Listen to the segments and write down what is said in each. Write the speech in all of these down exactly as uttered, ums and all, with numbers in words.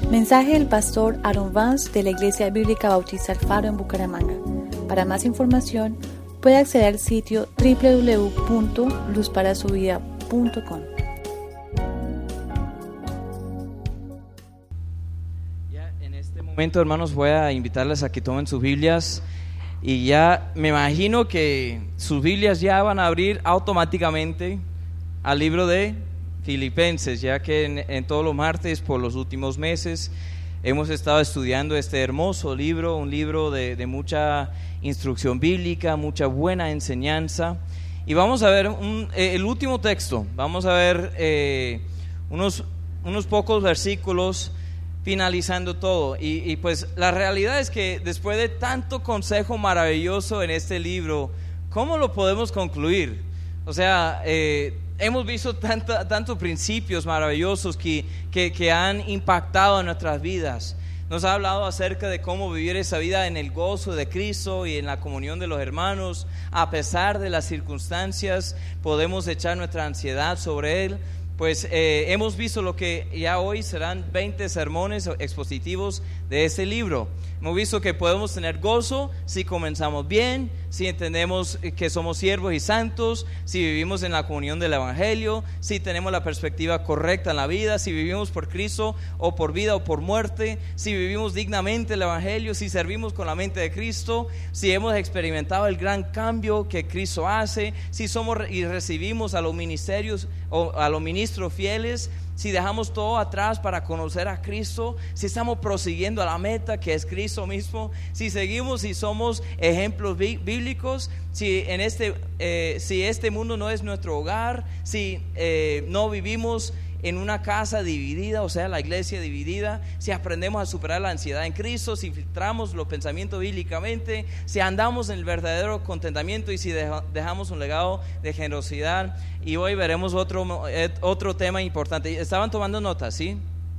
Mensaje del pastor Aaron Vance de la Iglesia Bíblica Bautista El Faro en Bucaramanga. Para más información, puede acceder al sitio doble u doble u doble u punto luz para su vida punto com. Ya en este momento, hermanos, voy a invitarles a que tomen sus Biblias y ya me imagino que sus Biblias ya van a abrir automáticamente al libro de Filipenses, ya que en, en todos los martes por los últimos meses hemos estado estudiando este hermoso libro, un libro de, de mucha instrucción bíblica, mucha buena enseñanza. Y vamos a ver un, eh, el último texto, vamos a ver eh, unos, unos pocos versículos finalizando todo. Y, y pues la realidad es que después de tanto consejo maravilloso en este libro, ¿cómo lo podemos concluir? O sea, eh, hemos visto tanta, tantos principios maravillosos que, que, que han impactado en nuestras vidas. Nos ha hablado acerca de cómo vivir esa vida en el gozo de Cristo y en la comunión de los hermanos. A pesar de las circunstancias, podemos echar nuestra ansiedad sobre Él. Pues eh, hemos visto lo que ya hoy serán veinte sermones expositivos de este libro. Hemos visto que podemos tener gozo si comenzamos bien, si entendemos que somos siervos y santos, si vivimos en la comunión del Evangelio, si tenemos la perspectiva correcta en la vida, si vivimos por Cristo o por vida o por muerte, si vivimos dignamente el Evangelio, si servimos con la mente de Cristo, si hemos experimentado el gran cambio que Cristo hace, si somos y recibimos a los ministerios o a los ministros fieles, si dejamos todo atrás para conocer a Cristo, si estamos prosiguiendo a la meta que es Cristo mismo, si seguimos y somos ejemplos bíblicos, si en este eh, si este mundo no es nuestro hogar, si eh, no vivimos en una casa dividida, o sea, la iglesia dividida, si aprendemos a superar la ansiedad en Cristo, si filtramos los pensamientos bíblicamente, si andamos en el verdadero contentamiento y si dejamos un legado de generosidad. Y hoy veremos otro, otro tema importante. ¿Estaban tomando notas, sí?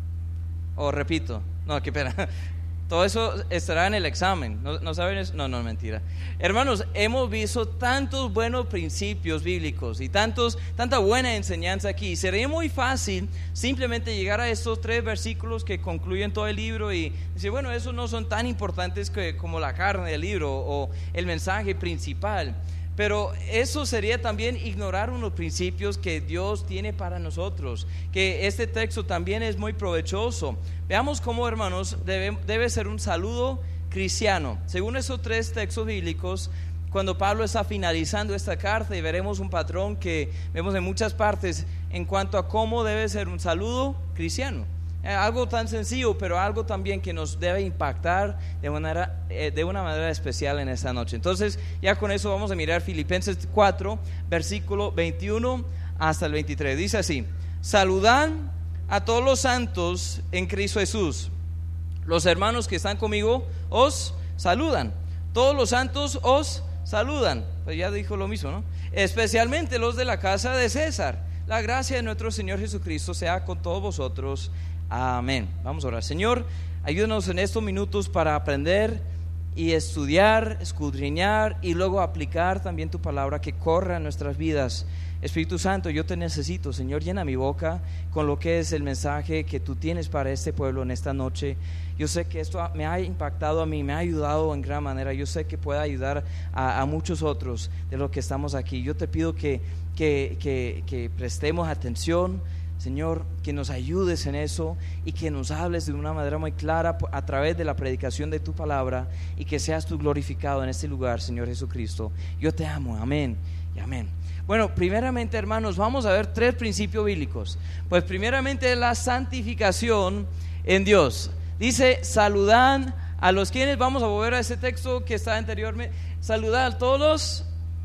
O oh, repito, no, qué pena. Todo eso estará en el examen. ¿No, no saben eso? No, no, mentira. Hermanos, hemos visto tantos buenos principios bíblicos y tantos, tanta buena enseñanza aquí. Sería muy fácil simplemente llegar a estos tres versículos que concluyen todo el libro y decir, bueno, esos no son tan importantes que, como la carne del libro o el mensaje principal. Pero eso sería también ignorar unos principios que Dios tiene para nosotros, que este texto también es muy provechoso. Veamos cómo, hermanos, debe, debe ser un saludo cristiano. Según esos tres textos bíblicos, cuando Pablo está finalizando esta carta, y veremos un patrón que vemos en muchas partes en cuanto a cómo debe ser un saludo cristiano. Algo tan sencillo, pero algo también que nos debe impactar de manera, eh, de una manera especial en esta noche. Entonces, ya con eso vamos a mirar Filipenses cuatro, versículo veintiuno hasta el veintitrés. Dice así: saludad a todos los santos en Cristo Jesús. Los hermanos que están conmigo os saludan. Todos los santos os saludan. Pues ya dijo lo mismo, ¿no? Especialmente los de la casa de César. La gracia de nuestro Señor Jesucristo sea con todos vosotros. Amén. Vamos a orar. Señor, ayúdanos en estos minutos para aprender y estudiar, escudriñar y luego aplicar también tu palabra que corra en nuestras vidas. Espíritu Santo, yo te necesito, Señor, llena mi boca con lo que es el mensaje que tú tienes para este pueblo en esta noche. Yo sé que esto me ha impactado a mí, me ha ayudado en gran manera. Yo sé que puede ayudar a, a muchos otros de los que estamos aquí. Yo te pido que, que, que, que prestemos atención, Señor, que nos ayudes en eso y que nos hables de una manera muy clara a través de la predicación de tu palabra y que seas tú glorificado en este lugar, Señor Jesucristo. Yo te amo, amén y amén. Bueno, primeramente, hermanos, vamos a ver tres principios bíblicos. Pues primeramente la santificación en Dios. Dice, saludad a los quienes, vamos a volver a ese texto que está anteriormente, saludad a todos los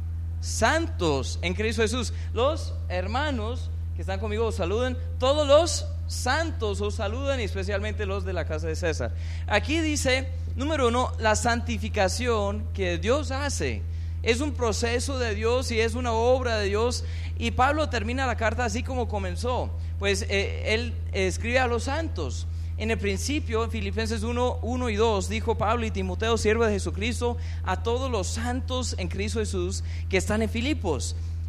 santos en Cristo Jesús. Los hermanos que están conmigo os saludan, todos los santos os saludan, y especialmente los de la casa de César. Aquí dice, número uno, la santificación que Dios hace. Es un proceso de Dios y es una obra de Dios. Y Pablo termina la carta así como comenzó. Pues eh, él escribe a los santos. En el principio, en Filipenses uno, uno y dos, dijo Pablo y Timoteo, siervo de Jesucristo, a todos los santos en Cristo Jesús que están en Filipos.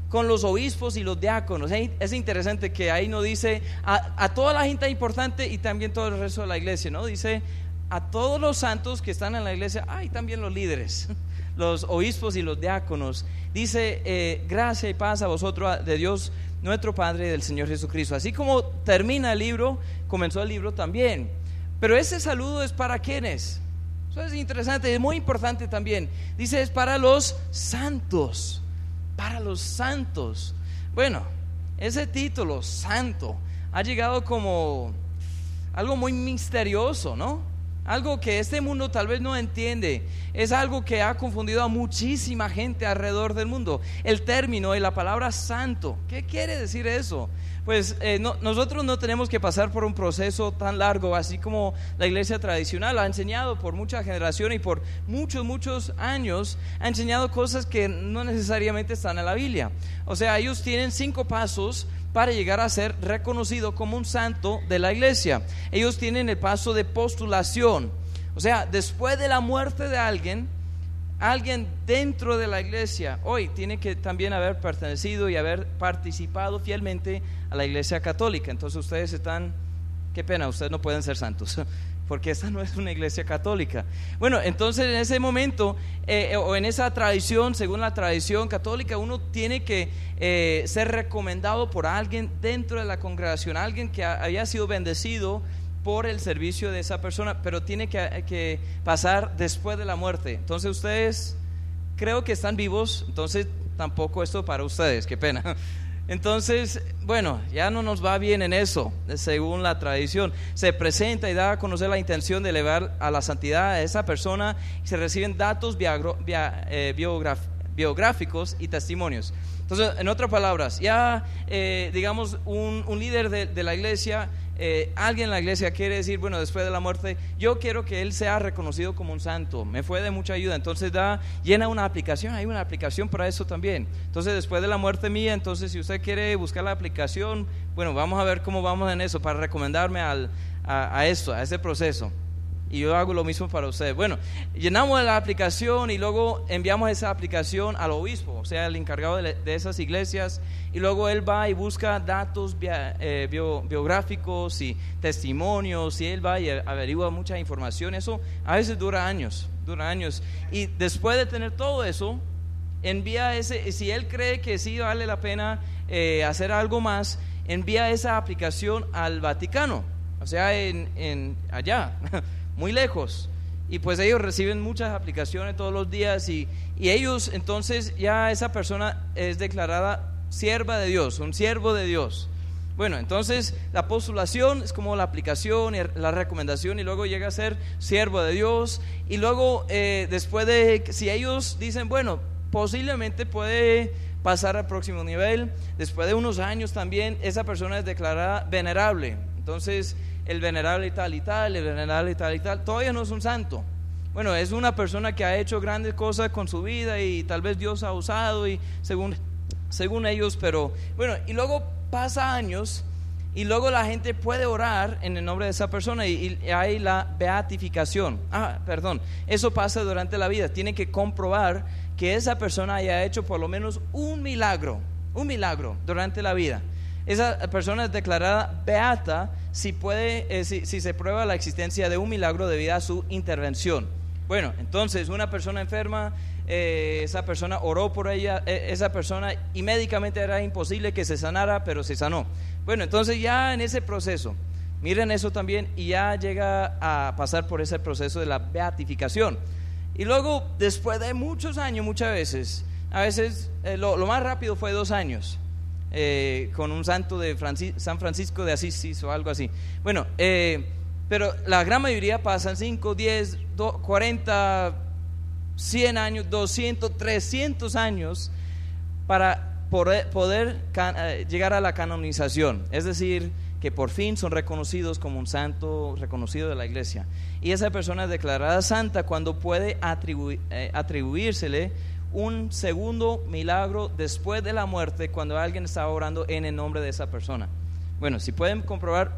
con los obispos y los diáconos. Es interesante que ahí no dice a, a toda la gente importante y también todo el resto de la iglesia, ¿no? Dice a todos los santos que están en la iglesia, ah, y también los líderes, los obispos y los diáconos. Dice, eh, gracia y paz a vosotros de Dios nuestro Padre y del Señor Jesucristo. Así como termina el libro, comenzó el libro también. Pero ese saludo es para ¿quiénes? Eso es interesante, es muy importante también. Dice, es para los santos, para los santos. Bueno, ese título, santo, ha llegado como algo muy misterioso, ¿no? Algo que este mundo tal vez no entiende. Es algo que ha confundido a muchísima gente alrededor del mundo. El término y la palabra santo, ¿qué quiere decir eso? Pues eh, no, nosotros no tenemos que pasar por un proceso tan largo, así como la iglesia tradicional ha enseñado por muchas generaciones y por muchos, muchos años, ha enseñado cosas que no necesariamente están en la Biblia. O sea, ellos tienen cinco pasos para llegar a ser reconocido como un santo de la iglesia. Ellos tienen el paso de postulación, o sea, después de la muerte de alguien, alguien dentro de la iglesia hoy tiene que también haber pertenecido y haber participado fielmente a la iglesia católica. Entonces ustedes están, qué pena, ustedes no pueden ser santos porque esta no es una iglesia católica. Bueno, entonces en ese momento eh, o en esa tradición, según la tradición católica, uno tiene que eh, ser recomendado por alguien dentro de la congregación, alguien que haya sido bendecido por el servicio de esa persona, pero tiene que, que pasar después de la muerte. Entonces ustedes creo que están vivos, entonces tampoco esto para ustedes, qué pena. Entonces, bueno, ya no nos va bien en eso, según la tradición. Se presenta y da a conocer la intención de elevar a la santidad a esa persona y se reciben datos biogr- bia- eh, biograf- biográficos y testimonios. Entonces, en otras palabras, ya eh, digamos un, un líder de, de la iglesia, eh, alguien en la iglesia quiere decir, bueno, después de la muerte, yo quiero que él sea reconocido como un santo, me fue de mucha ayuda. Entonces da, llena una aplicación, hay una aplicación para eso también. Entonces después de la muerte mía, entonces si usted quiere buscar la aplicación, bueno, vamos a ver cómo vamos en eso para recomendarme al, a, a esto, a ese proceso. Y yo hago lo mismo para ustedes. Bueno, llenamos la aplicación y luego enviamos esa aplicación al obispo, o sea, el encargado de, de esas iglesias, y luego él va y busca datos bio, eh, bio, biográficos y testimonios, y él va y averigua mucha información. Eso a veces dura años, dura años. Y después de tener todo eso, envía ese, si él cree que sí vale la pena eh, hacer algo más, envía esa aplicación al Vaticano, o sea, en, en allá. Muy lejos, y pues ellos reciben muchas aplicaciones todos los días y, y ellos entonces ya esa persona es declarada sierva de Dios, un siervo de Dios. Bueno, entonces la postulación es como la aplicación y la recomendación, y luego llega a ser siervo de Dios, y luego eh, después de, si ellos dicen, bueno, posiblemente puede pasar al próximo nivel, después de unos años también esa persona es declarada venerable. Entonces el venerable y tal y tal, el venerable y tal y tal, todavía no es un santo. Bueno, es una persona que ha hecho grandes cosas con su vida y tal vez Dios ha usado y según, según ellos, pero bueno, y luego pasa años y luego la gente puede orar en el nombre de esa persona y, y hay la beatificación. Ah, perdón, eso pasa durante la vida. Tiene que comprobar que esa persona haya hecho por lo menos un milagro, un milagro durante la vida. Esa persona es declarada beata si, puede, eh, si, si se prueba la existencia de un milagro debido a su intervención. Bueno, entonces una persona enferma, eh, esa persona oró por ella, eh, esa persona y médicamente era imposible que se sanara, pero se sanó. Bueno, entonces ya en ese proceso, miren eso también, y ya llega a pasar por ese proceso de la beatificación. Y luego, después de muchos años, muchas veces, a veces eh, lo, lo más rápido fue dos años. Eh, con un santo de Francis, San Francisco de Asís o algo así. Bueno, eh, pero la gran mayoría pasan cinco, diez, cuarenta, cien años, doscientos, trescientos años para poder, poder can, eh, llegar a la canonización, es decir, que por fin son reconocidos como un santo reconocido de la iglesia, y esa persona es declarada santa cuando puede atribu- eh, atribuírsele un segundo milagro después de la muerte, cuando alguien está orando en el nombre de esa persona. Bueno, si pueden comprobar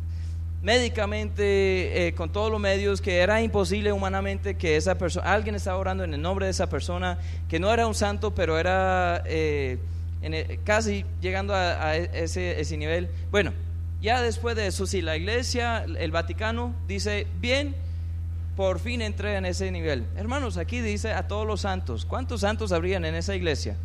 médicamente, eh, con todos los medios, que era imposible humanamente que esa persona, alguien estaba orando en el nombre de esa persona, que no era un santo, pero era eh, en el, casi llegando a, a ese, ese nivel. Bueno, ya después de eso, sí, la iglesia, el Vaticano dice, bien, por fin entré en ese nivel. Hermanos, aquí dice a todos los santos. ¿Cuántos santos habrían en esa iglesia?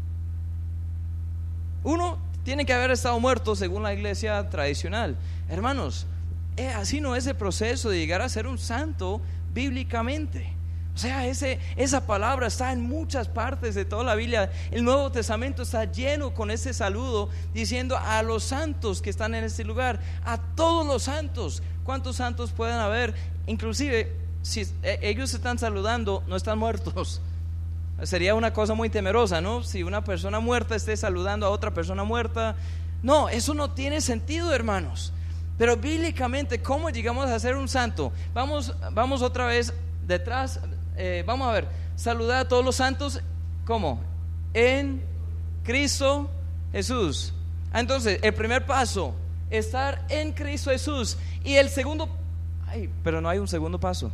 Uno tiene que haber estado muerto según la iglesia tradicional. Hermanos, eh, así no es el proceso de llegar a ser un santo bíblicamente. O sea, ese, esa palabra está en muchas partes de toda la Biblia. El Nuevo Testamento está lleno con ese saludo diciendo a los santos que están en este lugar, a todos los santos. ¿Cuántos santos pueden haber? Inclusive, si ellos están saludando, no están muertos. Sería una cosa muy temerosa, ¿no? Si una persona muerta esté saludando a otra persona muerta. No, eso no tiene sentido, hermanos. Pero bíblicamente, ¿cómo llegamos a ser un santo? Vamos, vamos otra vez detrás. Eh, vamos a ver, saludar a todos los santos, ¿cómo? En Cristo Jesús. Entonces, el primer paso, estar en Cristo Jesús. Y el segundo, ay, pero no hay un segundo paso.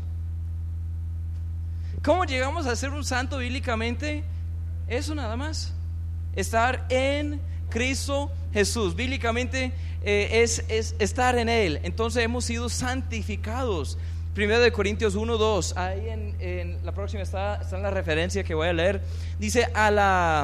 ¿Cómo llegamos a ser un santo bíblicamente? Eso nada más, estar en Cristo Jesús. Bíblicamente eh, es, es estar en Él. Entonces hemos sido santificados. Primero de Corintios uno, dos, ahí en, en la próxima está, está en la referencia que voy a leer. Dice a la,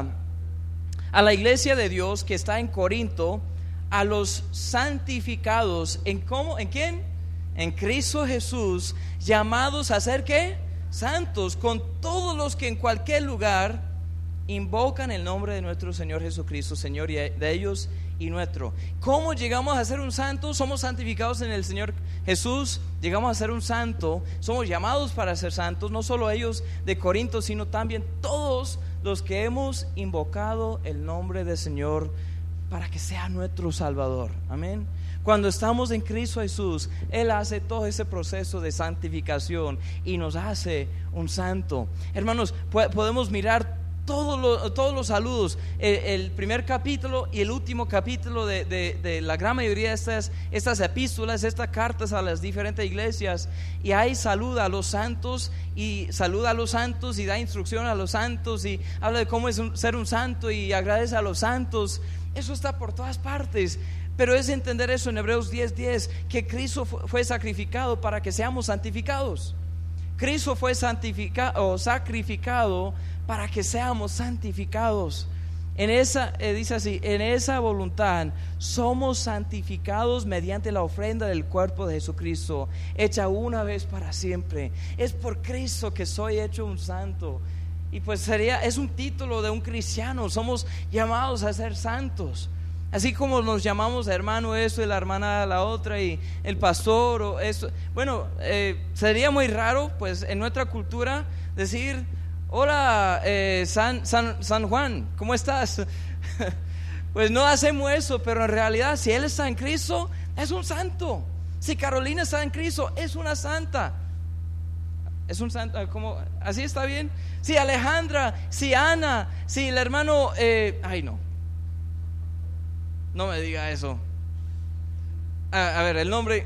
a la iglesia de Dios que está en Corinto, a los santificados, ¿en cómo? ¿En quién? En Cristo Jesús, llamados a ser ¿qué? Santos, con todos los que en cualquier lugar invocan el nombre de nuestro Señor Jesucristo, Señor de ellos y nuestro. ¿Cómo llegamos a ser un santo? Somos santificados en el Señor Jesús, llegamos a ser un santo, somos llamados para ser santos, no solo ellos de Corinto, sino también todos los que hemos invocado el nombre del Señor para que sea nuestro Salvador. Amén. Cuando estamos en Cristo Jesús, Él hace todo ese proceso de santificación y nos hace un santo. Hermanos, podemos mirar Todos los, todos los saludos, el, el primer capítulo y el último capítulo de, de, de la gran mayoría de estas, estas epístolas, estas cartas a las diferentes iglesias, y ahí saluda a los santos y saluda a los santos y da instrucción a los santos y habla de cómo es un, ser un santo y agradece a los santos. Eso está por todas partes, pero es entender eso en Hebreos diez, diez, que Cristo fue, fue sacrificado para que seamos santificados. Cristo fue santificado o sacrificado para que seamos santificados. En esa, eh, dice así, en esa voluntad somos santificados mediante la ofrenda del cuerpo de Jesucristo, hecha una vez para siempre. Es por Cristo que soy hecho un santo. Y pues sería, es un título de un cristiano. Somos llamados a ser santos. Así como nos llamamos hermano esto y la hermana la otra y el pastor o esto. Bueno, eh, sería muy raro pues en nuestra cultura decir hola eh, San, San, San Juan, ¿cómo estás? Pues no hacemos eso, pero en realidad si él está en Cristo es un santo. Si Carolina está en Cristo es una santa. Es un santo, ¿cómo? ¿Así está bien? Si Alejandra, si Ana, si el hermano eh, ay no No me diga eso. A, a ver, el nombre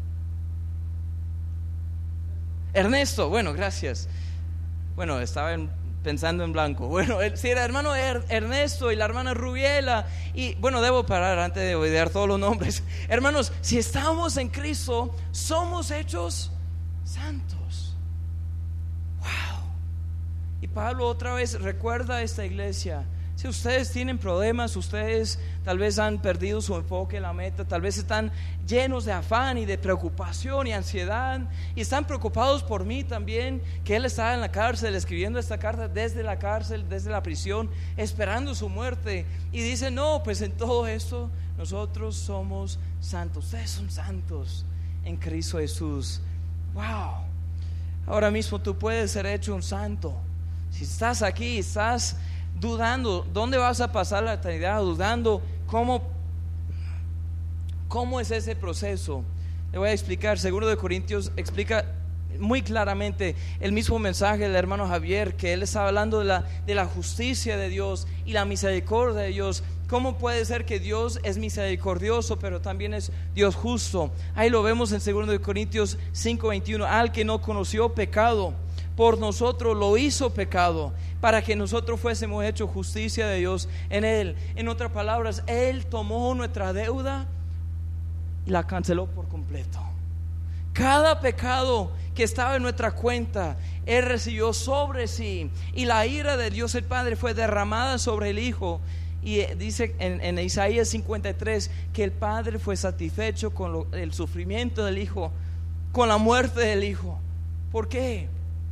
Ernesto, bueno, gracias. Bueno, estaba en, pensando en blanco. Bueno, el, si era hermano er, Ernesto y la hermana Rubiela. Y bueno, debo parar antes de olvidar todos los nombres. Hermanos, si estamos en Cristo, somos hechos santos. Wow. Y Pablo otra vez recuerda a esta iglesia. Si ustedes tienen problemas, ustedes tal vez han perdido su enfoque en la meta, tal vez están llenos de afán y de preocupación y ansiedad y están preocupados por mí también, que él estaba en la cárcel escribiendo esta carta desde la cárcel, desde la prisión, esperando su muerte, y dice no, pues en todo esto nosotros somos santos. Ustedes son santos en Cristo Jesús. Wow. Ahora mismo tú puedes ser hecho un santo. Si estás aquí, estás dudando dónde vas a pasar la eternidad, dudando cómo, cómo es ese proceso, le voy a explicar. Segundo de Corintios explica muy claramente el mismo mensaje del hermano Javier, que él estaba hablando de la, de la justicia de Dios y la misericordia de Dios. ¿Cómo puede ser que Dios es misericordioso pero también es Dios justo? Ahí lo vemos en segundo de Corintios cinco veintiuno. Al que no conoció pecado, por nosotros lo hizo pecado, para que nosotros fuésemos hechos justicia de Dios en Él. En otras palabras, Él tomó nuestra deuda y la canceló por completo. Cada pecado que estaba en nuestra cuenta, Él recibió sobre sí, y la ira de Dios el Padre fue derramada sobre el Hijo. Y dice en, en Isaías cincuenta y tres que el Padre fue satisfecho con lo, el sufrimiento del Hijo, con la muerte del Hijo. ¿Por qué?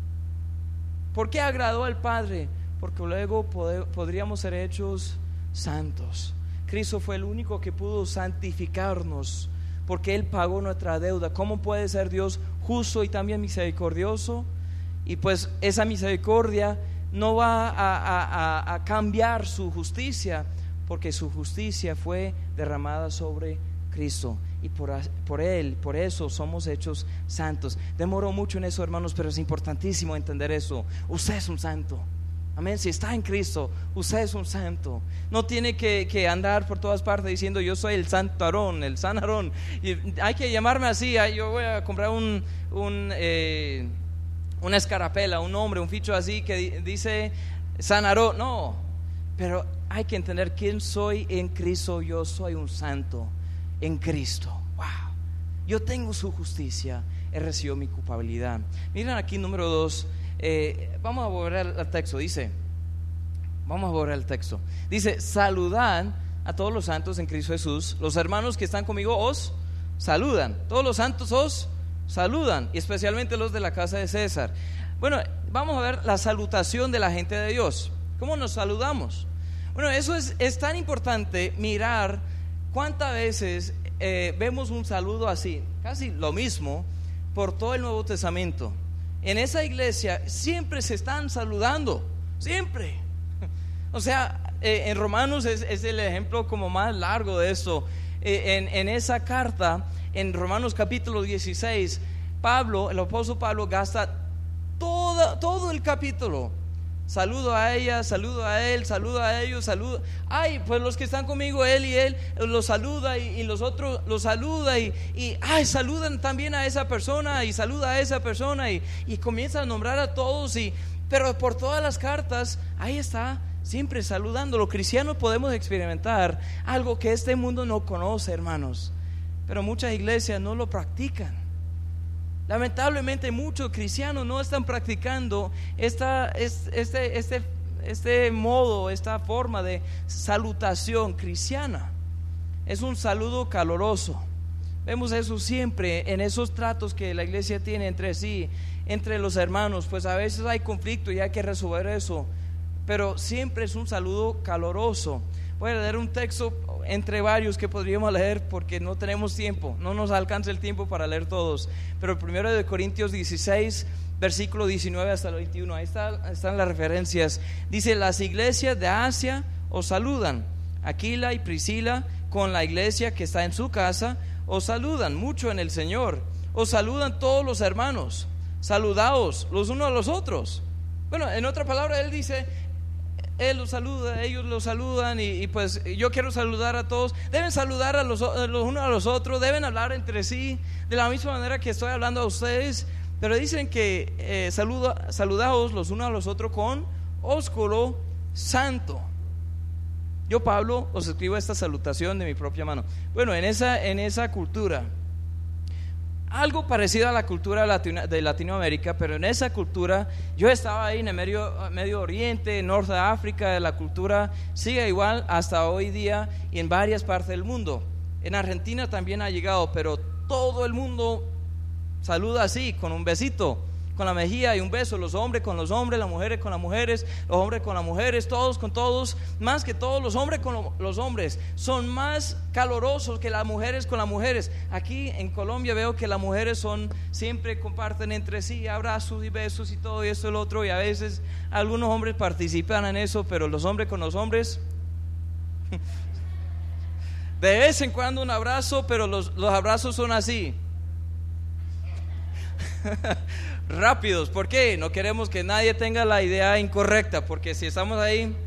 ¿Por qué agradó al Padre? Porque luego pod- podríamos ser hechos santos. Cristo fue el único que pudo santificarnos, porque Él pagó nuestra deuda. ¿Cómo puede ser Dios justo y también misericordioso? Y pues esa misericordia no va a, a, a, a cambiar su justicia, porque su justicia fue derramada sobre Cristo, y por, por Él, por eso somos hechos santos. Demoró mucho en eso, hermanos, pero es importantísimo entender eso. Usted es un santo. Amén. Si está en Cristo, usted es un santo. No tiene que, que andar por todas partes diciendo yo soy el santo Aarón, el San Aarón. Y hay que llamarme así. Yo voy a comprar un, un eh, una escarapela, un nombre, un ficho así que dice San Aarón. No, pero hay que entender quién soy en Cristo. Yo soy un santo en Cristo. Wow. Yo tengo su justicia. Él recibió mi culpabilidad. Miren aquí número dos. Eh, vamos a borrar el texto. Dice, vamos a borrar el texto. Dice, saludad a todos los santos en Cristo Jesús. Los hermanos que están conmigo os saludan. Todos los santos os saludan, y especialmente los de la casa de César. Bueno, vamos a ver la salutación de la gente de Dios. ¿Cómo nos saludamos? Bueno, eso es, es tan importante mirar cuántas veces eh, vemos un saludo así, casi lo mismo por todo el Nuevo Testamento. En esa iglesia siempre se están saludando, siempre. O sea, eh, en Romanos es, es el ejemplo como más largo de eso. Eh, en, en esa carta, en Romanos capítulo dieciséis, Pablo, el apóstol Pablo, gasta toda, todo el capítulo. Saludo a ella, saludo a él, saludo a ellos, saludo. Ay, pues los que están conmigo, él y él, los saluda, y, y los otros los saluda, y, y ay, saludan también a esa persona, y saluda a esa persona, y, y comienza a nombrar a todos. Y, pero por todas las cartas, ahí está, siempre saludando. Los cristianos podemos experimentar algo que este mundo no conoce, hermanos, pero muchas iglesias no lo practican. Lamentablemente muchos cristianos no están practicando esta, este, este, este modo, esta forma de salutación cristiana. Es un saludo caloroso. Vemos eso siempre en esos tratos que la iglesia tiene entre sí, entre los hermanos. Pues a veces hay conflicto y hay que resolver eso, pero siempre es un saludo caloroso. Voy a leer un texto entre varios que podríamos leer porque no tenemos tiempo, no nos alcanza el tiempo para leer todos. Pero el primero de Corintios dieciséis, versículo diecinueve hasta el veintiuno, ahí está, están las referencias. Dice: las iglesias de Asia os saludan. Aquila y Priscila, con la iglesia que está en su casa, os saludan mucho en el Señor. Os saludan todos los hermanos. Saludaos los unos a los otros. Bueno, en otra palabra, él dice, Él los saluda, ellos los saludan, y, y pues yo quiero saludar a todos. Deben saludar a los, a los unos a los otros, deben hablar entre sí de la misma manera que estoy hablando a ustedes. Pero dicen que eh, saluda, saludaos los unos a los otros con ósculo santo. Yo, Pablo, os escribo esta salutación de mi propia mano. Bueno, en esa, en esa cultura, algo parecido a la cultura latino, de Latinoamérica, pero en esa cultura, yo estaba ahí en el Medio, Medio Oriente, Norte de África, la cultura sigue igual hasta hoy día y en varias partes del mundo. En Argentina también ha llegado, pero todo el mundo saluda así, con un besito, con la mejilla y un beso, los hombres con los hombres, las mujeres con las mujeres, los hombres con las mujeres, todos con todos, más que todos los hombres con lo, los hombres, son más calorosos que las mujeres con las mujeres. Aquí en Colombia veo que las mujeres son, siempre comparten entre sí abrazos y besos y todo y esto y lo otro, y a veces algunos hombres participan en eso, pero los hombres con los hombres, de vez en cuando un abrazo, pero los, los abrazos son así. Rápidos, ¿por qué? No queremos que nadie tenga la idea incorrecta, porque si estamos ahí,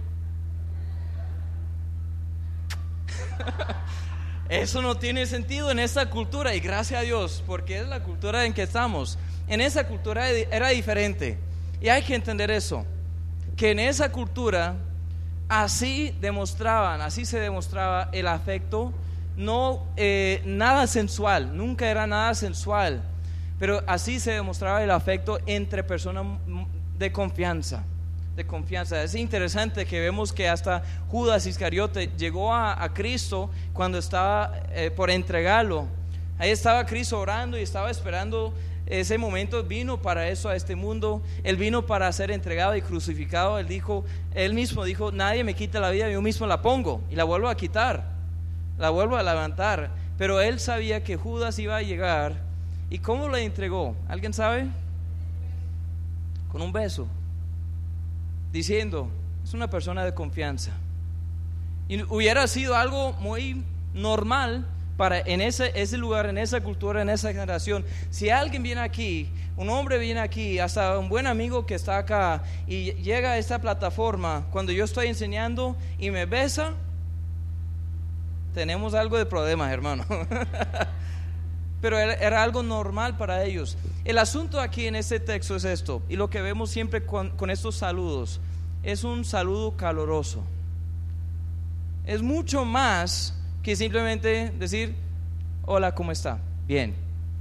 eso no tiene sentido en esta cultura, y gracias a Dios, porque es la cultura en que estamos. En esa cultura era diferente. Y hay que entender eso, que en esa cultura así demostraban, así se demostraba el afecto, no eh, nada sensual, nunca era nada sensual, pero así se demostraba el afecto entre personas de confianza, de confianza. Es interesante que vemos que hasta Judas Iscariote llegó a, a Cristo cuando estaba eh, por entregarlo. Ahí estaba Cristo orando y estaba esperando ese momento. Vino para eso a este mundo. Él vino para ser entregado y crucificado. Él dijo, él mismo dijo, nadie me quita la vida, yo mismo la pongo y la vuelvo a quitar, la vuelvo a levantar. Pero él sabía que Judas iba a llegar. ¿Y cómo le entregó? ¿Alguien sabe? Con un beso, diciendo, es una persona de confianza. Y hubiera sido algo muy normal para en ese, ese lugar, en esa cultura, en esa generación. Si alguien viene aquí, un hombre viene aquí, hasta un buen amigo que está acá, y llega a esta plataforma cuando yo estoy enseñando y me besa, tenemos algo de problemas, hermano. Pero era algo normal para ellos. El asunto aquí en este texto es esto, y lo que vemos siempre con, con estos saludos, es un saludo caloroso. Es mucho más que simplemente decir, hola, ¿cómo está? Bien.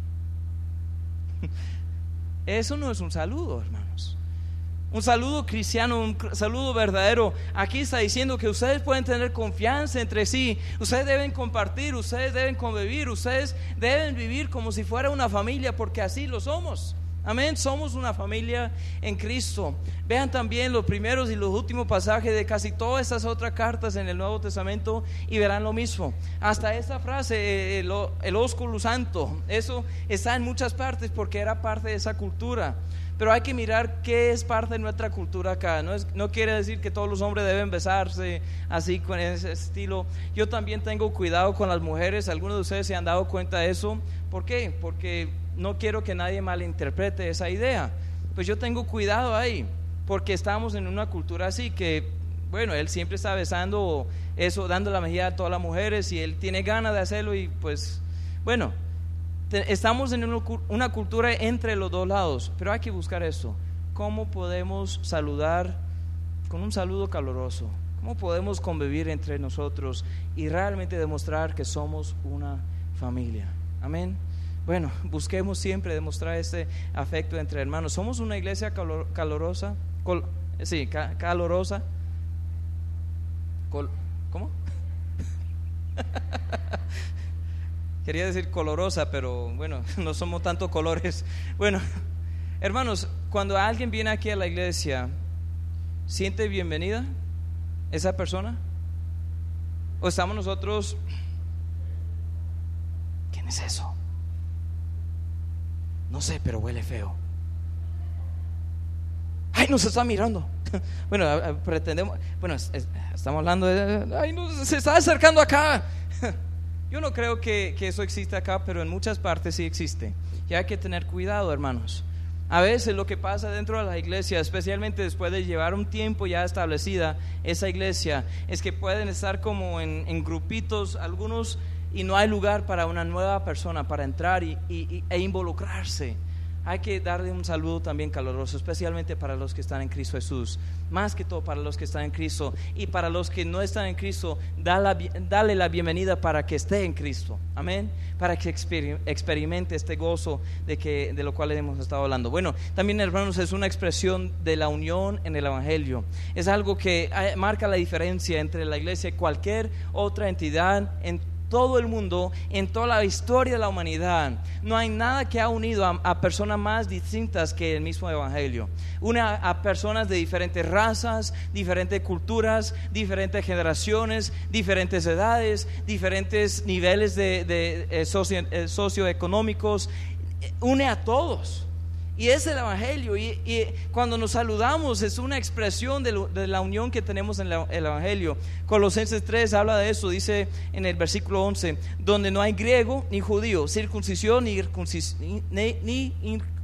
Eso no es un saludo, hermanos. Un saludo cristiano, un saludo verdadero. Aquí está diciendo que ustedes pueden tener confianza entre sí. Ustedes deben compartir, ustedes deben convivir, ustedes deben vivir como si fuera una familia, porque así lo somos. Amén, somos una familia en Cristo. Vean también los primeros y los últimos pasajes de casi todas estas otras cartas en el Nuevo Testamento y verán lo mismo. Hasta esta frase, el, el ósculo santo, eso está en muchas partes porque era parte de esa cultura. Pero hay que mirar qué es parte de nuestra cultura acá. No, es, no quiere decir que todos los hombres deben besarse así con ese estilo. Yo también tengo cuidado con las mujeres. Algunos de ustedes se han dado cuenta de eso. ¿Por qué? Porque no quiero que nadie malinterprete esa idea. Pues yo tengo cuidado ahí, porque estamos en una cultura así que, bueno, él siempre está besando eso, dando la mejilla a todas las mujeres, y él tiene ganas de hacerlo, y pues, bueno, te, estamos en una, una cultura entre los dos lados. Pero hay que buscar esto: ¿cómo podemos saludar con un saludo caloroso? ¿Cómo podemos convivir entre nosotros y realmente demostrar que somos una familia? Amén. Bueno, busquemos siempre demostrar este afecto entre hermanos. Somos una iglesia calor, calorosa, col, sí, ca, calorosa. Col, ¿Cómo? Quería decir colorosa, pero bueno, no somos tanto colores. Bueno, hermanos, cuando alguien viene aquí a la iglesia, ¿siente bienvenida esa persona? ¿O estamos nosotros? ¿Quién es eso? No sé, pero huele feo. Ay, nos está mirando. Bueno, pretendemos, bueno, estamos hablando de, ay, no, se está acercando acá. Yo no creo que, que eso existe acá, pero en muchas partes sí existe. Y hay que tener cuidado, hermanos. A veces lo que pasa dentro de la iglesia, especialmente después de llevar un tiempo ya establecida esa iglesia, es que pueden estar como en, en grupitos algunos, y no hay lugar para una nueva persona para entrar y, y, e involucrarse. Hay que darle un saludo también caloroso, especialmente para los que están en Cristo Jesús, más que todo para los que están en Cristo. Y para los que no están en Cristo, dale, dale la bienvenida para que esté en Cristo. Amén. Para que experimente este gozo de, que, de lo cual hemos estado hablando. Bueno, también, hermanos, es una expresión de la unión en el Evangelio. Es algo que marca la diferencia entre la iglesia y cualquier otra entidad en todo el mundo, en toda la historia de la humanidad. No hay nada que ha unido a, a personas más distintas que el mismo Evangelio. Une a, a personas de diferentes razas, diferentes culturas, diferentes generaciones, diferentes edades, diferentes niveles de, de, de socio, eh, socioeconómicos. Une a todos. Y es el Evangelio, y, y cuando nos saludamos es una expresión de, lo, de la unión que tenemos en la, el Evangelio. Colosenses tres habla de eso, dice en el versículo once, donde no hay griego ni judío, circuncisión ni, ni, ni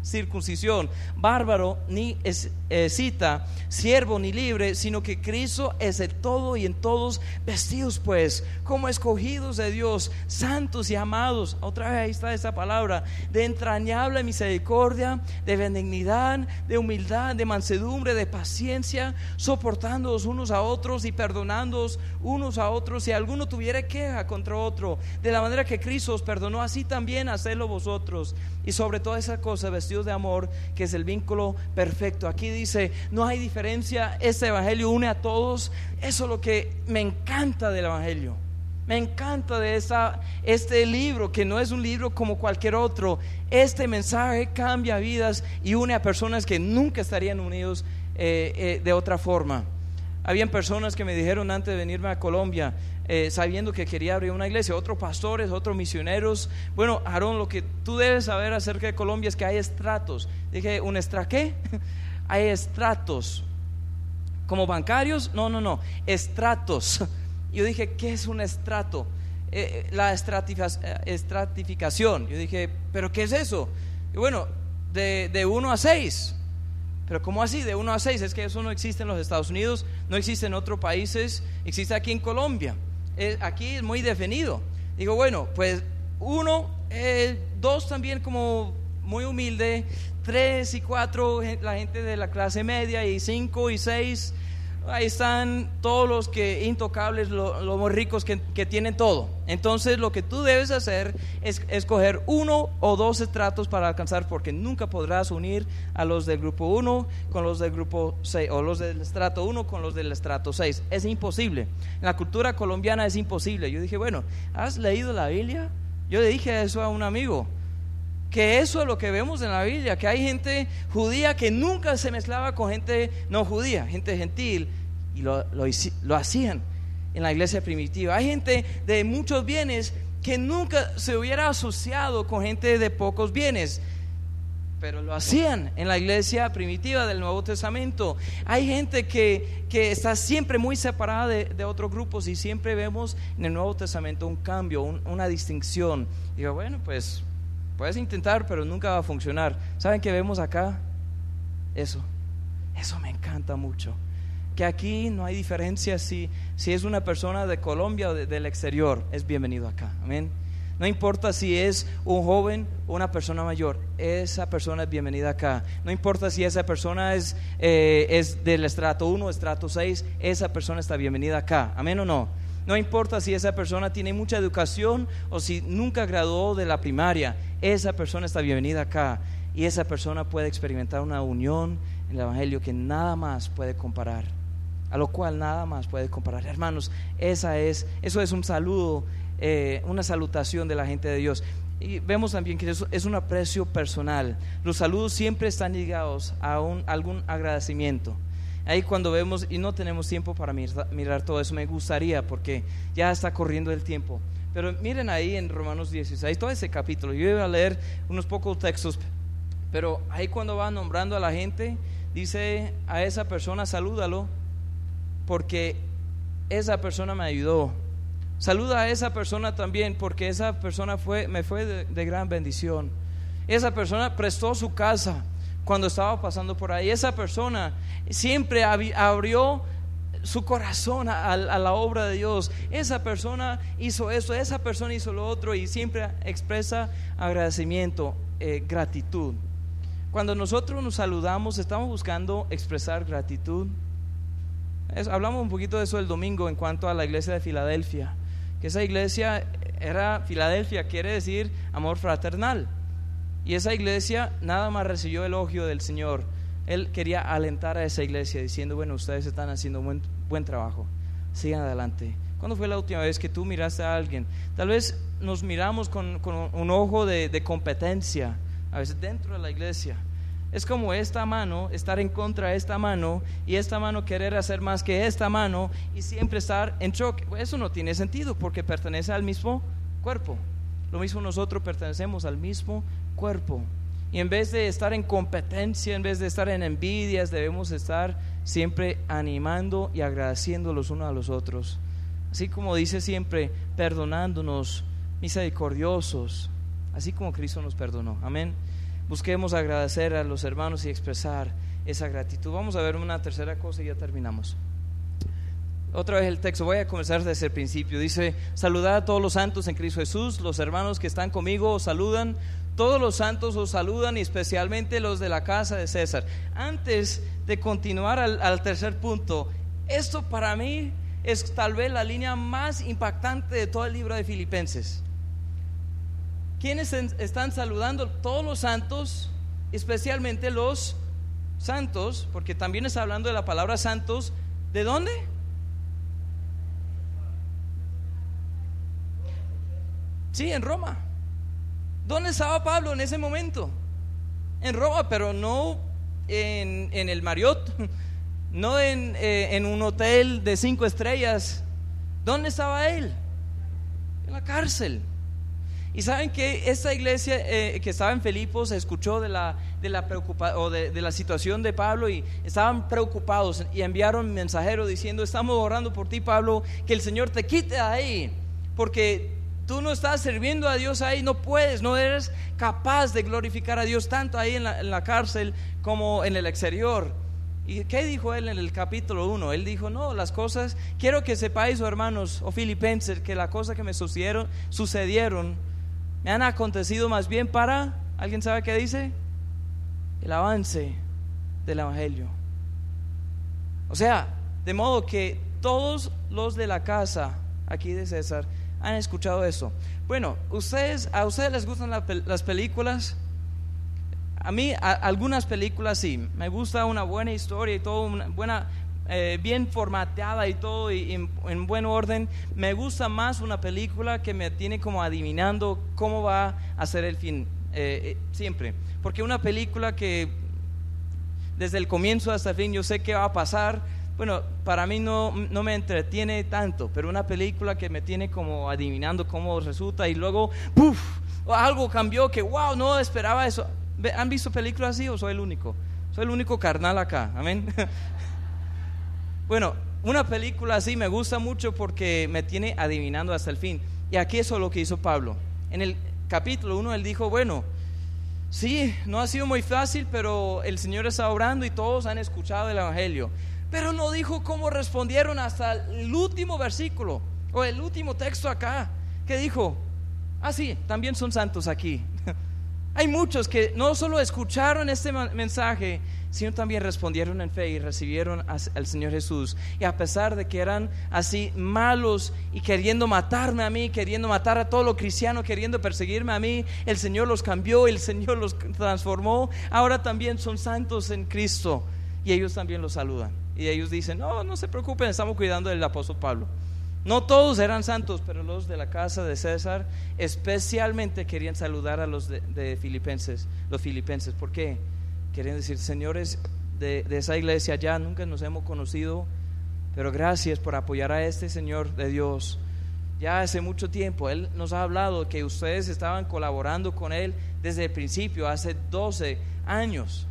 circuncisión, bárbaro ni es, eh, cita, siervo ni libre, sino que Cristo es el todo y en todos. Vestidos pues como escogidos de Dios, santos y amados, otra vez ahí está esa palabra, de entrañable misericordia, de benignidad, de humildad, de mansedumbre, de paciencia, soportándoos unos a otros y perdonándoos unos a otros si alguno tuviera queja contra otro, de la manera que Cristo os perdonó, así también hacedlo vosotros. Y sobre toda esa cosa, vestidos de amor, que es el vínculo perfecto. Aquí dice, no hay diferencia, este evangelio une a todos. Eso es lo que me encanta del evangelio. Me encanta de esta, este libro, que no es un libro como cualquier otro. Este mensaje cambia vidas y une a personas que nunca estarían unidos eh, eh, de otra forma. Habían personas que me dijeron antes de venirme a Colombia, eh, sabiendo que quería abrir una iglesia, otros pastores, otros misioneros. Bueno, Aarón, lo que tú debes saber acerca de Colombia es que hay estratos. Dije, ¿un estra qué? Hay estratos. ¿Como bancarios? No, no, no, estratos. Yo dije, ¿qué es un estrato? Eh, la estratificación. Yo dije, ¿pero qué es eso? Y bueno, de, de uno a seis. Pero ¿cómo así? De uno a seis, es que eso no existe en los Estados Unidos, no existe en otros países, existe aquí en Colombia. Eh, aquí es muy definido. Digo, bueno, pues uno, eh, dos también como muy humilde, tres y cuatro la gente de la clase media, y cinco y seis, ahí están todos los que intocables, los, los muy ricos que, que tienen todo. Entonces lo que tú debes hacer es escoger uno o dos estratos para alcanzar, porque nunca podrás unir a los del grupo uno con los del grupo seis, o los del estrato uno con los del estrato seis. Es imposible. En la cultura colombiana es imposible. Yo dije, bueno, ¿has leído la Biblia? Yo le dije eso a un amigo, que eso es lo que vemos en la Biblia, que hay gente judía que nunca se mezclaba con gente no judía, gente gentil, y lo, lo, lo hacían en la iglesia primitiva. Hay gente de muchos bienes que nunca se hubiera asociado con gente de pocos bienes, pero lo hacían en la iglesia primitiva del Nuevo Testamento. Hay gente que, que está siempre muy separada de, de otros grupos, y siempre vemos en el Nuevo Testamento un cambio, un, una distinción. Digo, bueno, pues puedes intentar, pero nunca va a funcionar. ¿Saben qué vemos acá? Eso, eso me encanta mucho. Que aquí no hay diferencia si, si es una persona de Colombia o de, del exterior, es bienvenido acá. Amén. No importa si es un joven o una persona mayor, esa persona es bienvenida acá. No importa si esa persona es, eh, es del estrato uno o estrato seis, esa persona está bienvenida acá. Amén o no. No importa si esa persona tiene mucha educación o si nunca graduó de la primaria, esa persona está bienvenida acá, y esa persona puede experimentar una unión en el evangelio que nada más puede comparar, a lo cual nada más puede comparar. Hermanos, esa es, eso es un saludo, eh, una salutación de la gente de Dios. Y vemos también que eso es un aprecio personal. Los saludos siempre están ligados a un, algún agradecimiento. Ahí cuando vemos, y no tenemos tiempo para mirar, mirar todo eso, me gustaría, porque ya está corriendo el tiempo, pero miren ahí en Romanos dieciséis, todo ese capítulo. Yo iba a leer unos pocos textos, pero ahí cuando va nombrando a la gente, dice a esa persona, salúdalo, porque esa persona me ayudó. Saluda a esa persona también, porque esa persona fue, me fue de, de gran bendición. Esa persona prestó su casa cuando estaba pasando por ahí. Esa persona siempre abrió su corazón a, a la obra de Dios. Esa persona hizo eso, esa persona hizo lo otro, y siempre expresa agradecimiento, eh, gratitud. Cuando nosotros nos saludamos, estamos buscando expresar gratitud. Es, hablamos un poquito de eso el domingo en cuanto a la iglesia de Filadelfia, que esa iglesia era, Filadelfia quiere decir amor fraternal. Y esa iglesia nada más recibió elogio del Señor. Él quería alentar a esa iglesia diciendo, bueno, ustedes están haciendo buen, buen trabajo, sigan adelante. ¿Cuándo fue la última vez que tú miraste a alguien? Tal vez nos miramos con, con un ojo de, de competencia, a veces dentro de la iglesia. Es como esta mano, estar en contra de esta mano, y esta mano querer hacer más que esta mano, y siempre estar en choque. Eso no tiene sentido, porque pertenece al mismo cuerpo. Lo mismo nosotros pertenecemos al mismo cuerpo, y en vez de estar en competencia, en vez de estar en envidias, debemos estar siempre animando y agradeciendo los unos a los otros, así como dice siempre, perdonándonos, misericordiosos, así como Cristo nos perdonó. Amén. busquemos agradecer a los hermanos y expresar esa gratitud. Vamos a ver una tercera cosa y ya terminamos. Otra vez el texto, voy a comenzar desde el principio. Dice: saludad a todos los santos en Cristo Jesús. Los hermanos que están conmigo os saludan. Todos los santos os saludan, y especialmente los de la casa de César. Antes de continuar al, al tercer punto, esto para mí es tal vez la línea más impactante de todo el libro de Filipenses. ¿Quiénes están saludando? Todos los santos, especialmente los santos, porque también está hablando de la palabra santos. ¿De dónde? Sí, en Roma. ¿Dónde estaba Pablo en ese momento? En Roma, pero no en, en el Marriott, no en, eh, en un hotel de cinco estrellas. ¿Dónde estaba él? En la cárcel. Y saben que esta iglesia eh, que estaba en Filipos escuchó de la, de, la preocupa- o de, de la situación de Pablo, y estaban preocupados y enviaron un mensajero diciendo: estamos orando por ti, Pablo, que el Señor te quite de ahí, porque tú no estás sirviendo a Dios ahí, no puedes, no eres capaz de glorificar a Dios tanto ahí en la, en la cárcel como en el exterior. ¿Y qué dijo él en el capítulo uno? Él dijo: no, las cosas, quiero que sepáis, oh hermanos, o oh filipenses, que las cosas que me sucedieron, sucedieron me han acontecido más bien para, ¿alguien sabe qué dice? El avance del evangelio. O sea, de modo que todos los de la casa aquí de César han escuchado eso. Bueno, ustedes, ¿a ustedes les gustan la, las películas? A mí a, algunas películas sí, me gusta una buena historia y todo, una buena, eh, bien formateada y todo, y, y en, en buen orden. Me gusta más una película que me tiene como adivinando cómo va a ser el fin, eh, eh, siempre. Porque una película que desde el comienzo hasta el fin yo sé qué va a pasar, bueno, para mí no, no me entretiene tanto. Pero una película que me tiene como adivinando cómo resulta, y luego ¡puf! Algo cambió que wow, no esperaba eso. ¿Han visto películas así o soy el único? Soy el único carnal acá, amén. Bueno, una película así me gusta mucho porque me tiene adivinando hasta el fin. Y aquí eso es lo que hizo Pablo. En el capítulo uno él dijo: bueno, sí, no ha sido muy fácil, pero el Señor está obrando y todos han escuchado el evangelio. Pero no dijo cómo respondieron hasta el último versículo, o el último texto acá, que dijo: ah, sí, también son santos aquí. Hay muchos que no solo escucharon este mensaje, sino también respondieron en fe y recibieron al Señor Jesús. Y a pesar de que eran así malos y queriendo matarme a mí, queriendo matar a todos los cristianos, queriendo perseguirme a mí, el Señor los cambió, el Señor los transformó. Ahora también son santos en Cristo, y ellos también los saludan. Y ellos dicen: no, no se preocupen, estamos cuidando del apóstol Pablo. No todos eran santos, pero los de la casa de César especialmente querían saludar a los de, de Filipenses, los filipenses. ¿Por qué? Querían decir: señores de, de esa iglesia, ya nunca nos hemos conocido, pero gracias por apoyar a este Señor de Dios. Ya hace mucho tiempo Él nos ha hablado que ustedes estaban colaborando con Él desde el principio, hace doce años.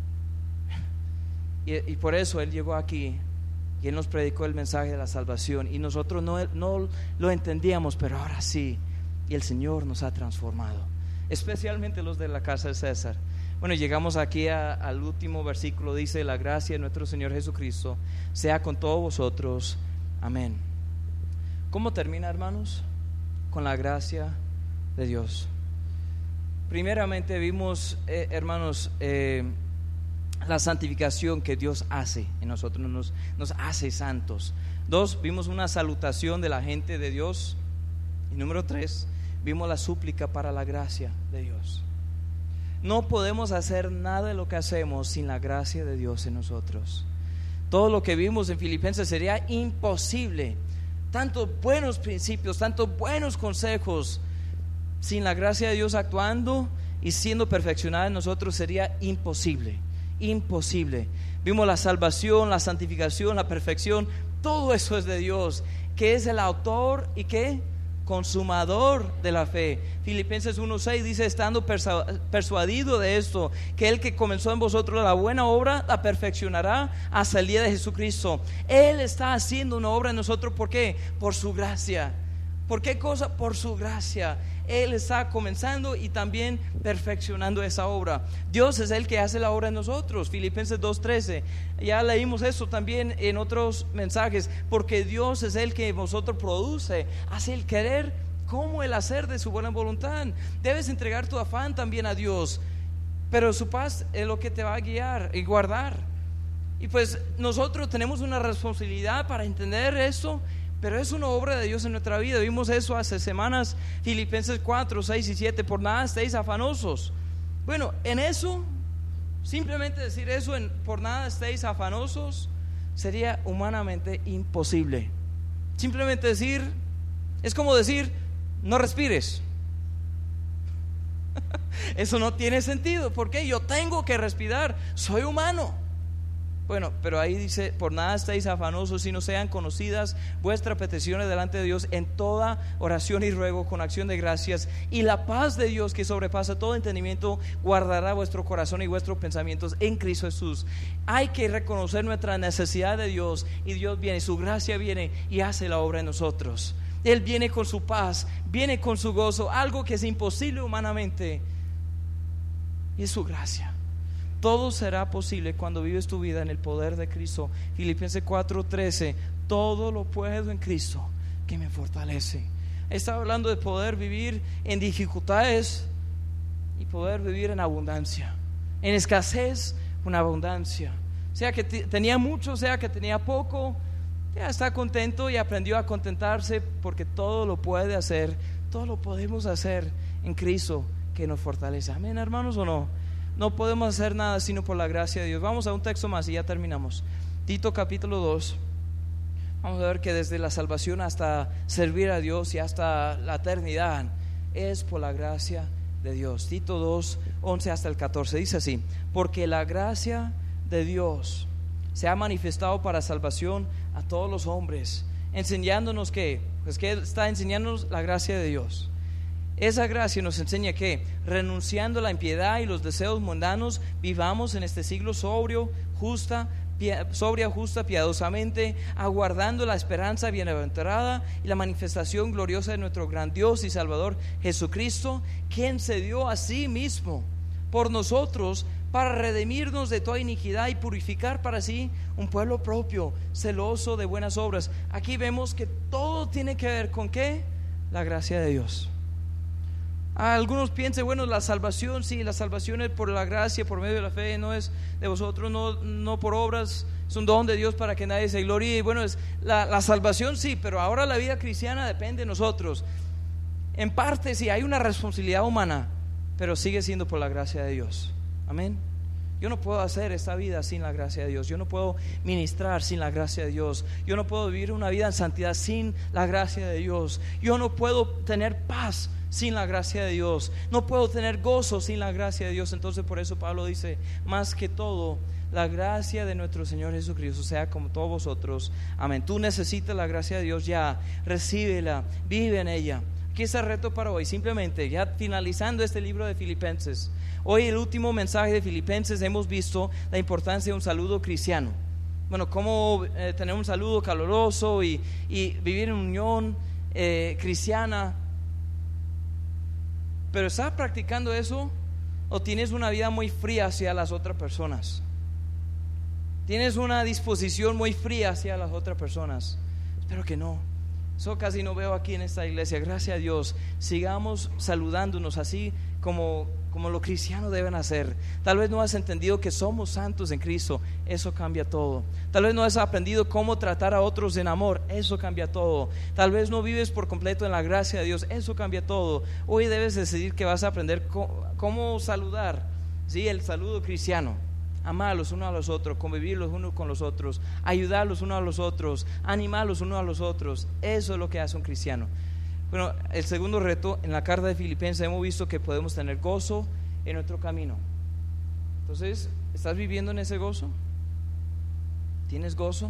Y, y por eso Él llegó aquí y Él nos predicó el mensaje de la salvación, y nosotros no, no lo entendíamos, pero ahora sí, y el Señor nos ha transformado, especialmente los de la casa de César. Bueno, llegamos aquí a, al último versículo. Dice: la gracia de nuestro Señor Jesucristo sea con todos vosotros, amén. ¿Cómo termina, hermanos? Con la gracia de Dios. Primeramente vimos, eh, hermanos, eh, la santificación que Dios hace en nosotros, nos, nos hace santos. Dos, vimos una salutación de la gente de Dios. Y número tres, vimos la súplica para la gracia de Dios. No podemos hacer nada de lo que hacemos sin la gracia de Dios en nosotros. Todo lo que vimos en Filipenses sería imposible. Tantos buenos principios, tantos buenos consejos, sin la gracia de Dios actuando y siendo perfeccionada en nosotros, sería imposible. Imposible. Vimos la salvación, la santificación, la perfección. Todo eso es de Dios, que es el autor y que consumador de la fe. Filipenses uno seis dice: estando persuadido de esto, que el que comenzó en vosotros la buena obra la perfeccionará hasta el día de Jesucristo. Él está haciendo una obra en nosotros. ¿Por qué? Por su gracia. ¿Por qué cosa? Por su gracia. Él está comenzando y también perfeccionando esa obra. Dios es el que hace la obra en nosotros. Filipenses dos trece. Ya leímos eso también en otros mensajes. Porque Dios es el que en vosotros produce, hace el querer como el hacer de su buena voluntad. Debes entregar tu afán también a Dios, pero su paz es lo que te va a guiar y guardar. Y pues nosotros tenemos una responsabilidad para entender eso. Pero es una obra de Dios en nuestra vida. Vimos eso hace semanas, Filipenses cuatro, seis y siete. Por nada estéis afanosos. Bueno, en eso, simplemente decir eso, en, por nada estéis afanosos, sería humanamente imposible. Simplemente decir, es como decir, no respires. Eso no tiene sentido. ¿Por qué? Yo tengo que respirar, soy humano. Bueno, pero ahí dice, por nada estéis afanosos, sino sean conocidas vuestras peticiones delante de Dios en toda oración y ruego con acción de gracias, y la paz de Dios, que sobrepasa todo entendimiento, guardará vuestro corazón y vuestros pensamientos en Cristo Jesús. Hay que reconocer nuestra necesidad de Dios, y Dios viene, su gracia viene y hace la obra en nosotros. Él viene con su paz, viene con su gozo, algo que es imposible humanamente, y es su gracia. Todo será posible cuando vives tu vida en el poder de Cristo. Filipenses cuatro trece. Todo lo puedo en Cristo que me fortalece. Estaba hablando de poder vivir en dificultades y poder vivir en abundancia. En escasez, una abundancia. Sea que t- tenía mucho, sea que tenía poco, ya está contento y aprendió a contentarse, porque todo lo puede hacer, todo lo podemos hacer en Cristo que nos fortalece. Amén, hermanos, ¿o no? No podemos hacer nada sino por la gracia de Dios. Vamos a un texto más y ya terminamos. Tito capítulo dos. Vamos a ver que desde la salvación hasta servir a Dios y hasta la eternidad es por la gracia de Dios. Tito dos, once hasta el catorce. Dice así: porque la gracia de Dios se ha manifestado para salvación a todos los hombres, enseñándonos que, pues que está enseñándonos la gracia de Dios. Esa gracia nos enseña que, renunciando a la impiedad y los deseos mundanos, vivamos en este siglo sobrio, justa, pia, sobria, justa, piadosamente, aguardando la esperanza bienaventurada y la manifestación gloriosa de nuestro gran Dios y Salvador Jesucristo, quien se dio a sí mismo por nosotros para redimirnos de toda iniquidad y purificar para sí un pueblo propio, celoso de buenas obras. Aquí vemos que todo tiene que ver con ¿qué? La gracia de Dios. Algunos piensan, bueno, la salvación, sí, la salvación es por la gracia, por medio de la fe, no es de vosotros, no, no por obras, es un don de Dios para que nadie se gloríe. Y bueno, es la, la salvación sí, pero ahora la vida cristiana depende de nosotros. En parte sí, hay una responsabilidad humana, pero sigue siendo por la gracia de Dios. Amén. Yo no puedo hacer esta vida sin la gracia de Dios. Yo no puedo ministrar sin la gracia de Dios. Yo no puedo vivir una vida en santidad sin la gracia de Dios. Yo no puedo tener paz sin la gracia de Dios. No puedo tener gozo sin la gracia de Dios. Entonces por eso Pablo dice, más que todo, la gracia de nuestro Señor Jesucristo sea como todos vosotros. Amén. Tú necesitas la gracia de Dios ya. Recíbela, vive en ella. Aquí está el reto para hoy. Simplemente, ya finalizando este libro de Filipenses. Hoy el último mensaje de Filipenses hemos visto la importancia de un saludo cristiano. Bueno, cómo eh, tener un saludo caluroso y, y vivir en unión eh, cristiana. Pero ¿estás practicando eso? ¿O tienes una vida muy fría hacia las otras personas? ¿Tienes una disposición muy fría hacia las otras personas? Espero que no. Eso casi no veo aquí en esta iglesia. Gracias a Dios, sigamos saludándonos así como, como los cristianos deben hacer. Tal vez no has entendido que somos santos en Cristo. Eso cambia todo. Tal vez no has aprendido cómo tratar a otros en amor. Eso cambia todo. Tal vez no vives por completo en la gracia de Dios. Eso cambia todo. Hoy debes decidir que vas a aprender cómo, cómo saludar, ¿sí? El saludo cristiano. Amar los unos a los otros, convivir los unos con los otros, ayudar los unos a los otros, animar los unos a los otros. Eso es lo que hace un cristiano. Bueno, el segundo reto, en la carta de Filipenses hemos visto que podemos tener gozo en nuestro camino. Entonces, ¿estás viviendo en ese gozo? ¿Tienes gozo?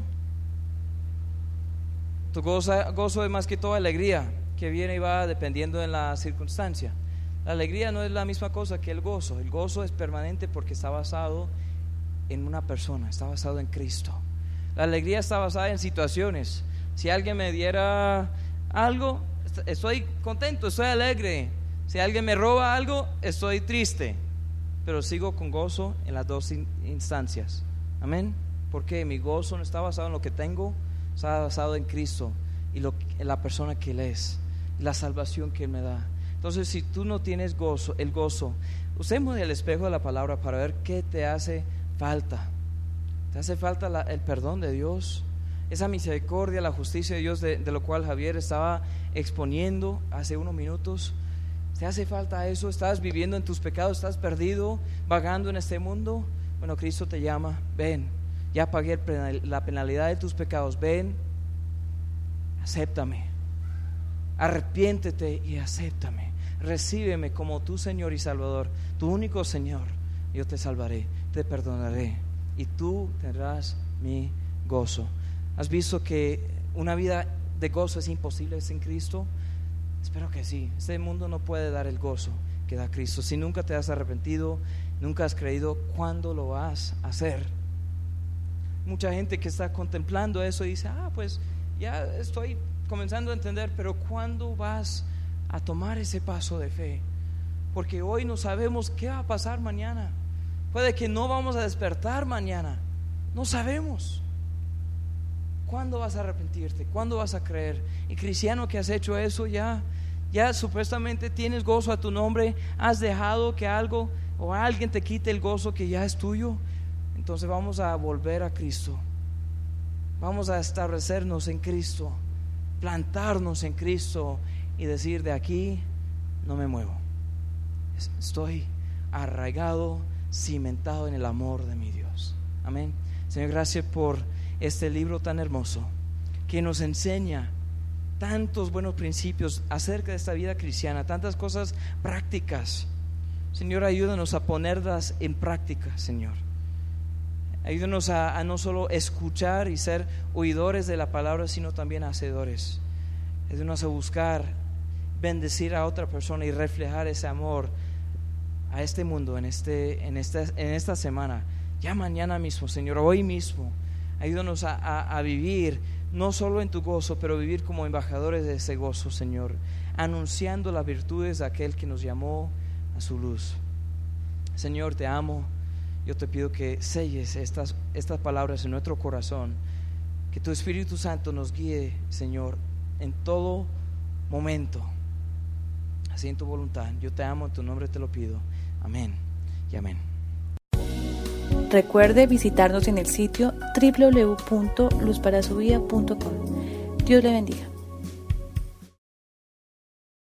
Tu gozo, gozo es más que todo alegría, que viene y va dependiendo de la circunstancia. La alegría no es la misma cosa que el gozo. El gozo es permanente porque está basado en una persona, está basado en Cristo. La alegría está basada en situaciones. Si alguien me diera algo, estoy contento, estoy alegre. Si alguien me roba algo, estoy triste, pero sigo con gozo en las dos instancias. Amén. Porque mi gozo no está basado en lo que tengo, está basado en Cristo y lo, en la persona que Él es, la salvación que Él me da. Entonces, si tú no tienes gozo, el gozo, usemos el espejo de la palabra para ver qué te hace falta. ¿Te hace falta la, el perdón de Dios? Esa misericordia, la justicia de Dios, de, de lo cual Javier estaba exponiendo hace unos minutos. ¿Te hace falta eso? ¿Estás viviendo en tus pecados? ¿Estás perdido, vagando en este mundo? Bueno, Cristo te llama, ven, ya pagué la penalidad de tus pecados, ven, acéptame, arrepiéntete y acéptame, recíbeme como tu Señor y Salvador, tu único Señor. Yo te salvaré, te perdonaré y tú tendrás mi gozo. ¿Has visto que una vida de gozo es imposible sin Cristo? Espero que sí. Este mundo no puede dar el gozo que da Cristo. Si nunca te has arrepentido, nunca has creído, ¿cuándo lo vas a hacer? Mucha gente que está contemplando eso dice, ah, pues ya estoy comenzando a entender, pero ¿cuándo vas a tomar ese paso de fe? Porque hoy no sabemos qué va a pasar mañana. Puede que no vamos a despertar mañana, no sabemos. ¿Cuándo vas a arrepentirte? ¿Cuándo vas a creer? Y cristiano que has hecho eso, ya, ya supuestamente tienes gozo a tu nombre, has dejado que algo o alguien te quite el gozo que ya es tuyo. Entonces vamos a volver a Cristo, vamos a establecernos en Cristo, plantarnos en Cristo y decir, de aquí no me muevo, estoy arraigado, cimentado en el amor de mi Dios. Amén. Señor, gracias por este libro tan hermoso que nos enseña tantos buenos principios acerca de esta vida cristiana, tantas cosas prácticas. Señor, ayúdanos a ponerlas en práctica, Señor. Ayúdanos a, a no solo escuchar y ser oidores de la palabra, sino también hacedores. Ayúdanos a buscar bendecir a otra persona y reflejar ese amor a este mundo en, este, en, esta, en esta semana, ya mañana mismo, Señor, hoy mismo. Ayúdanos a, a, a vivir no solo en tu gozo, pero vivir como embajadores de ese gozo, Señor, anunciando las virtudes de aquel que nos llamó a su luz. Señor, te amo. Yo te pido que selles estas, estas palabras en nuestro corazón, que tu Espíritu Santo nos guíe, Señor, en todo momento, así en tu voluntad. Yo te amo, en tu nombre te lo pido. Amén y amén. Recuerde visitarnos en el sitio doble u doble u doble u punto luz para su vida punto com. Dios le bendiga.